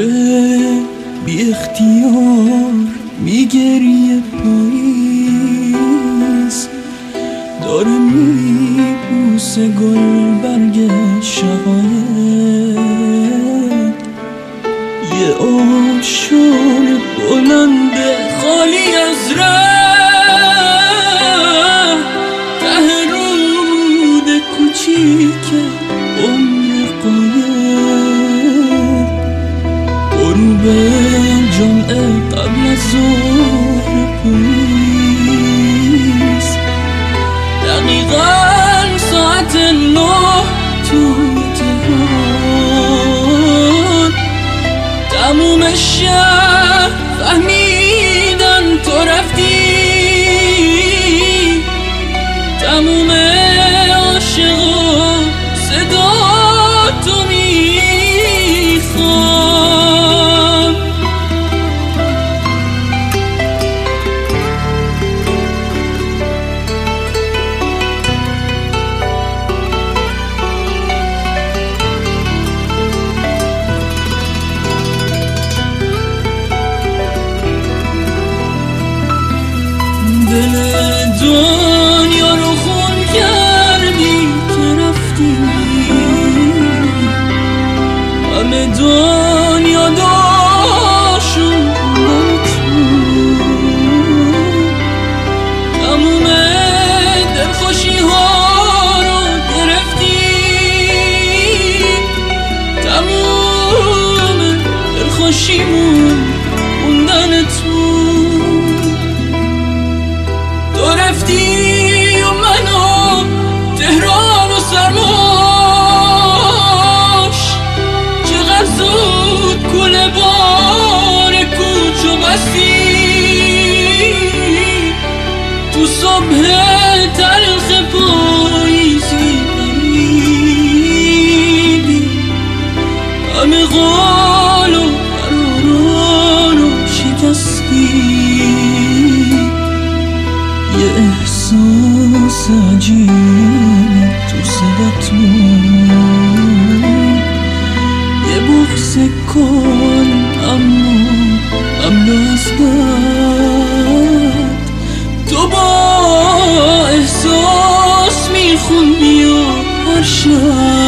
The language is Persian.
بی اختیار میگریه پاییز، داره میبوسه گل برگ شقایق، یه آبشار بلند خالی از ره، ته رود کوچیک عمر قایق، غروب جمعه قبل از ظهر پاییز، دقیقاً ساعت 9 توی تهران، تموم شهر فهمیدن تو رفتی، تموم عاشقا صدا تو میخوان. دل دنیا رو خون کردی که رفتی، همه دنیا داشون تو، تموم دلخوشی ها رو گرفتی، تموم دلخوشیمون موندن تو رفتی و منو تهران و سرماش، چقدر زود کوله بار کوچو بستی، تو صبح تلخ پاییزی غریبی، همه قول و قراران رو شکستی، یه احساس عجیب تو صدات بود، یه بغض کن اما مملو از درد، تو با احساس میخوندی و هر شب